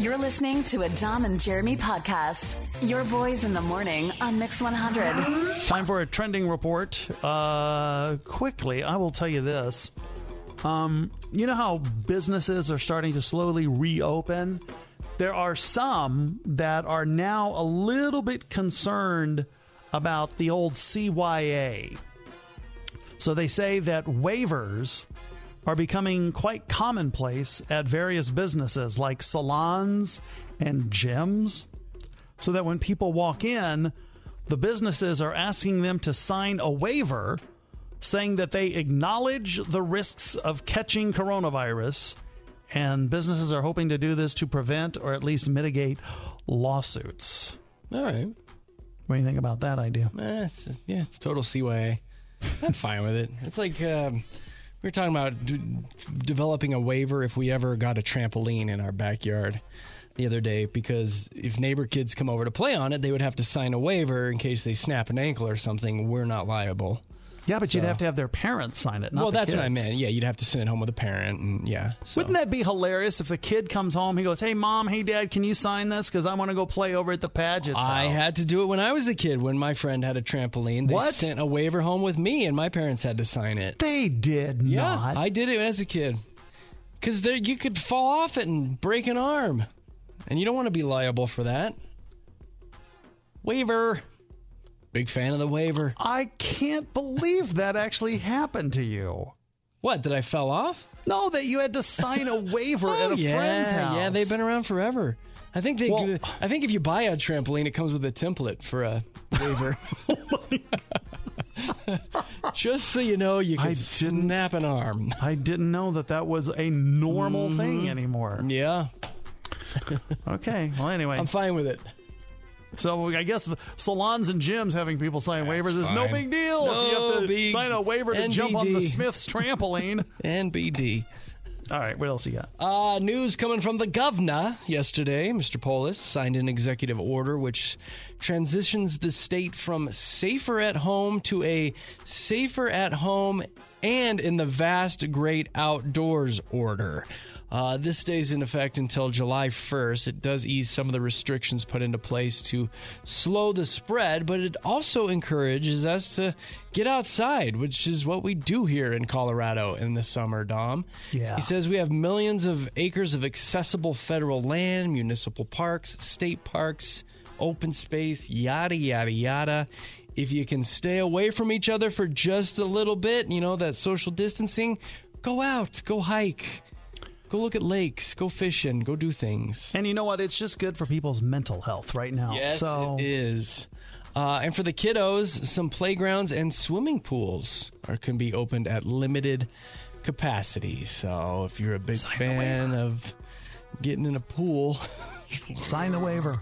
You're listening to a Dom and Jeremy podcast. Your boys in the morning on Mix 100. Time for a trending report. Quickly, I will tell you this. You know how businesses are starting to slowly reopen? There are some that are now a little bit concerned about the old CYA. So they say that waivers are becoming quite commonplace at various businesses like salons and gyms, so that when people walk in, the businesses are asking them to sign a waiver saying that they acknowledge the risks of catching coronavirus, and businesses are hoping to do this to prevent or at least mitigate lawsuits. All right. What do you think about that idea? It's total CYA. I'm fine with it. It's like we were talking about developing a waiver if we ever got a trampoline in our backyard the other day, because if neighbor kids come over to play on it, they would have to sign a waiver in case they snap an ankle or something. We're not liable. Yeah, but you'd have to have their parents sign it, not well, the that's kids. what I meant. Yeah, you'd have to send it home with a parent, and yeah. So. Wouldn't that be hilarious if the kid comes home, he goes, "Hey, Mom, hey, Dad, can you sign this? Because I want to go play over at the Padgett's house." I had to do it when I was a kid. When my friend had a trampoline, they sent a waiver home with me, and my parents had to sign it. They did not. Yeah, I did it as a kid. Because you could fall off it and break an arm, and you don't want to be liable for that. Waiver. Big fan of the waiver. I can't believe that actually happened to you. What, that I fell off? No, that you had to sign a waiver at a friend's house. Yeah, they've been around forever. I think if you buy a trampoline, it comes with a template for a waiver. Just so you know, you can snap an arm. I didn't know that was a normal thing anymore. Yeah. Okay, well, anyway. I'm fine with it. So I guess salons and gyms having people sign waivers is no big deal. No if you have to sign a waiver to jump on the Smith's trampoline. NBD. All right, what else you got? News coming from the governor yesterday. Mr. Polis signed an executive order which transitions the state from safer at home to a safer at home and in the vast great outdoors order. This stays in effect until July 1st. It does ease some of the restrictions put into place to slow the spread, but it also encourages us to get outside, which is what we do here in Colorado in the summer, Dom. Yeah. He says we have millions of acres of accessible federal land, municipal parks, state parks, open space, yada, yada, yada. If you can stay away from each other for just a little bit, that social distancing, go out, go hike. Go look at lakes, go fishing, go do things. And you know what? It's just good for people's mental health right now. Yes, it is. And for the kiddos, some playgrounds and swimming pools can be opened at limited capacity. So if you're a big fan of getting in a pool, sign the waiver.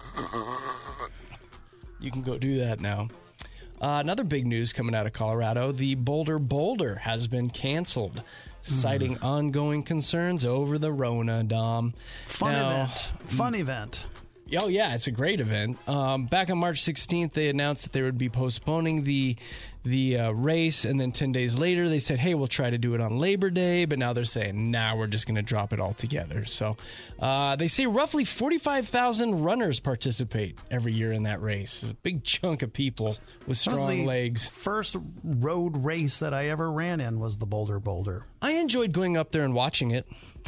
You can go do that now. Another big news coming out of Colorado, the Boulder has been canceled, citing ongoing concerns over the Rona, Dom. Fun event. Oh, yeah, it's a great event. Back on March 16th, they announced that they would be postponing the race, and then 10 days later, they said, hey, we'll try to do it on Labor Day, but now they're saying, we're just going to drop it all together. So they say roughly 45,000 runners participate every year in that race. It's a big chunk of people with strong legs. First road race that I ever ran in was the Boulder. I enjoyed going up there and watching it.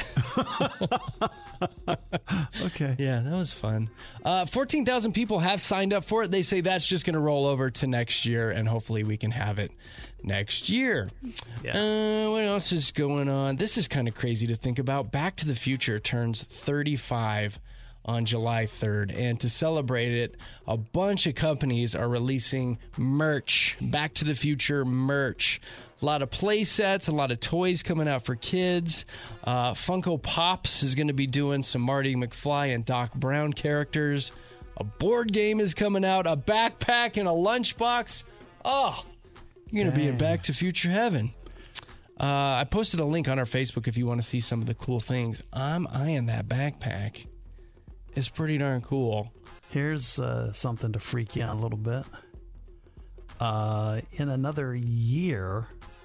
Okay. Yeah, that was fun. 14,000 people have signed up for it. They say that's just going to roll over to next year, and hopefully we can have it next year. Yeah. What else is going on? This is kind of crazy to think about. Back to the Future turns 35 on July 3rd, and to celebrate it, a bunch of companies are releasing merch, Back to the Future merch. A lot of play sets, a lot of toys coming out for kids. Funko Pops is going to be doing some Marty McFly and Doc Brown characters. A board game is coming out, a backpack and a lunchbox. Oh, you're going to be in Back to Future heaven. I posted a link on our Facebook if you want to see some of the cool things. I'm eyeing that backpack. It's pretty darn cool. Here's something to freak you out a little bit. In another year,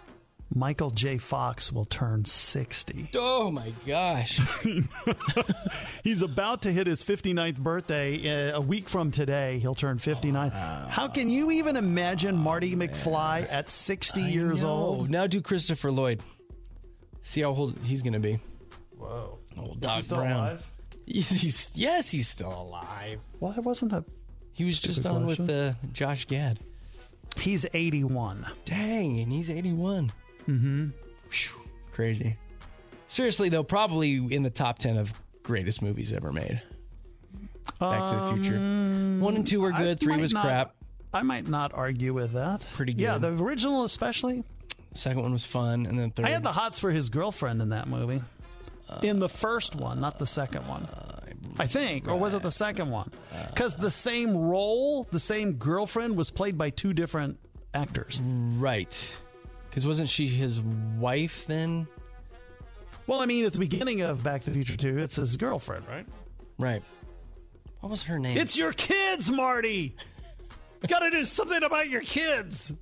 Michael J. Fox will turn 60. Oh, my gosh. He's about to hit his 59th birthday. A week from today, he'll turn 59. How can you even imagine Marty McFly at 60 years old? Now do Christopher Lloyd. See how old he's going to be. Whoa. Old Doc still Brown. alive? Yes, he's still alive. Well, that wasn't a... He was just on question. with Josh Gad. He's 81. Dang, and he's 81. Mm-hmm. Whew, crazy. Seriously, though, probably in the top 10 of greatest movies ever made. Back to the Future. 1 and 2 were good. 3 was crap. I might not argue with that. Pretty good. Yeah, the original especially. Second one was fun, and then third. I had the hots for his girlfriend in that movie. In the first one, not the second one. I think. Or was it the second one? Because the same role, the same girlfriend, was played by 2 different actors. Right. Because wasn't she his wife then? Well, I mean, at the beginning of Back to the Future 2, it's his girlfriend, right? Right. What was her name? It's your kids, Marty! Gotta do something about your kids!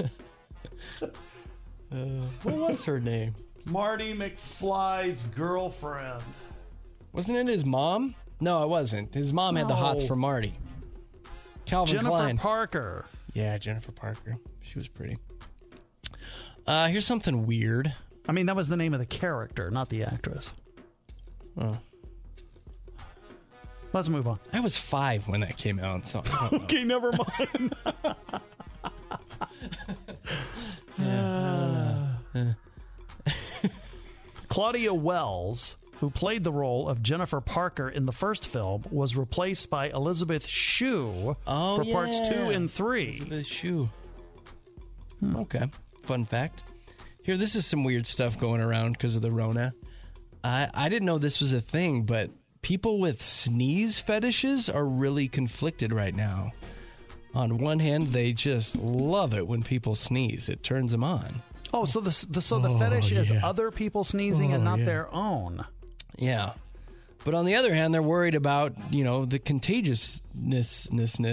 What was her name? Marty McFly's girlfriend. Wasn't it his mom? No, it wasn't. His mom had the hots for Marty. Calvin Jennifer Klein. Parker. Yeah, Jennifer Parker. She was pretty. Here's something weird. I mean, that was the name of the character, not the actress. Oh. Let's move on. I was 5 when that came out, so I don't know. Okay, never mind. Claudia Wells, who played the role of Jennifer Parker in the first film, was replaced by Elizabeth Shue for parts 2 and 3. The shoe. Okay. Fun fact. Here, this is some weird stuff going around because of the Rona. I didn't know this was a thing, but people with sneeze fetishes are really conflicted right now. On one hand, they just love it when people sneeze. It turns them on. Oh, so the fetish is other people sneezing and not their own. Yeah. But on the other hand, they're worried about, the contagiousness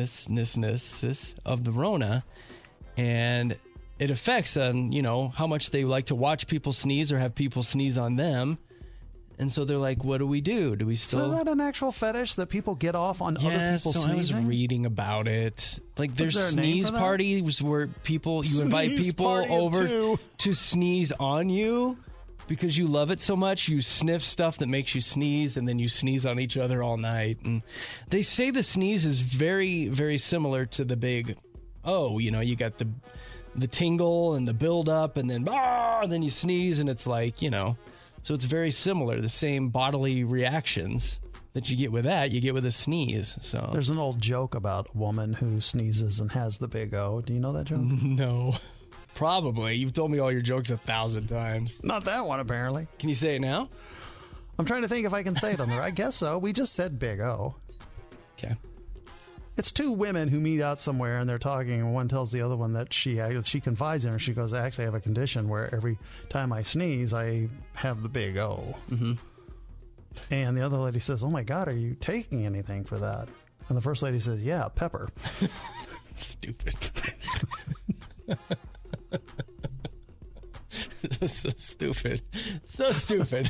of the Rona. And it affects on, how much they like to watch people sneeze or have people sneeze on them. And so they're like, what do we do? Do we still... So is that an actual fetish that people get off on other people sneezing? I was reading about it. Like, there's sneeze parties where you invite people over to sneeze on you because you love it so much. You sniff stuff that makes you sneeze, and then you sneeze on each other all night. And they say the sneeze is very, very similar to the big, you got the tingle and the build-up, and then you sneeze, and it's like, So it's very similar, the same bodily reactions that you get with that, you get with a sneeze. So there's an old joke about a woman who sneezes and has the big O. Do you know that joke? No. Probably. You've told me all your jokes 1,000 times. Not that one, apparently. Can you say it now? I'm trying to think if I can say it on there. I guess so. We just said big O. Okay. It's 2 women who meet out somewhere and they're talking, and one tells the other one that she confides in her. She goes, I actually have a condition where every time I sneeze, I have the big O. Mm-hmm. And the other lady says, oh my God, are you taking anything for that? And the first lady says, yeah, pepper. Stupid. So stupid. So stupid.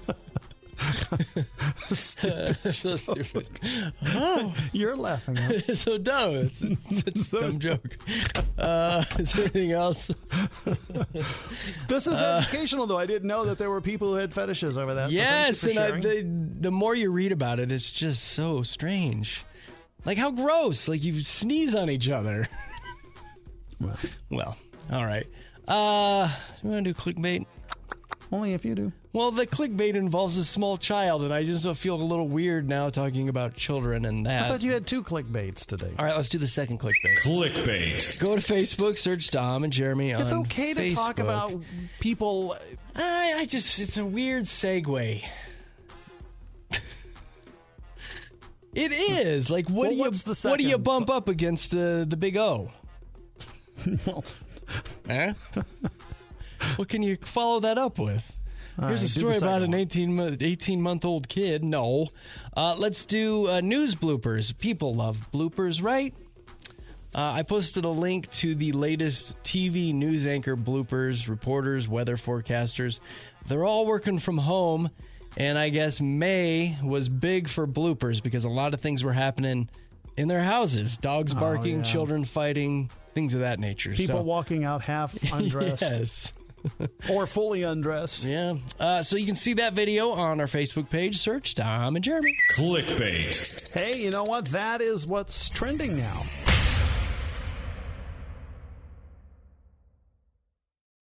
So stupid. Oh, you're laughing at it. It's so dumb. It's such a dumb joke. Is there anything else? This is educational, though. I didn't know that there were people who had fetishes over that. Yes, so and the more you read about it, it's just so strange. Like, how gross. Like, you sneeze on each other. Well, all right. Do you want to do clickbait? Only if you do. Well, the clickbait involves a small child, and I just feel a little weird now talking about children and that. I thought you had 2 clickbaits today. All right, let's do the second clickbait. Clickbait. Go to Facebook, search Dom and Jeremy on Facebook. It's okay to talk about people. It's a weird segue. It is. Like, what do you bump up against the big O? Well, what can you follow that up with? Here's a story about an 18-month-old kid. No. Let's do news bloopers. People love bloopers, right? I posted a link to the latest TV news anchor bloopers, reporters, weather forecasters. They're all working from home, and I guess May was big for bloopers because a lot of things were happening in their houses. Dogs barking, children fighting, things of that nature. People walking out half undressed. Yes. Or fully undressed. Yeah. So you can see that video on our Facebook page. Search Tom and Jeremy. Clickbait. Hey, you know what? That is what's trending now.